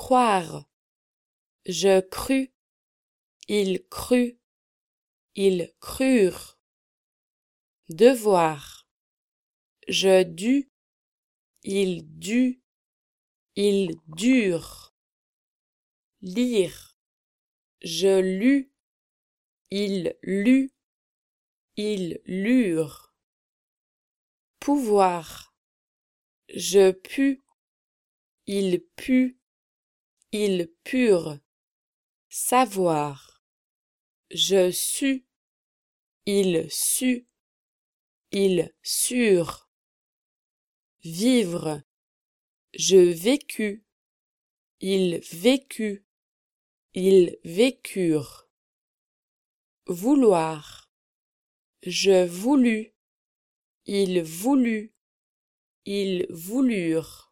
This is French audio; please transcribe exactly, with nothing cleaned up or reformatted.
croire, je crus, il crut, ils crurent. Devoir, je dus, il dut, ils durent. Lire, je lus, il lut, ils lurent. Pouvoir, je pus, il put, ils purent. Savoir, je sus, il sut, ils surent. Vivre, je vécus, il vécut, ils vécurent. Vouloir, je voulus, il voulut, ils voulurent.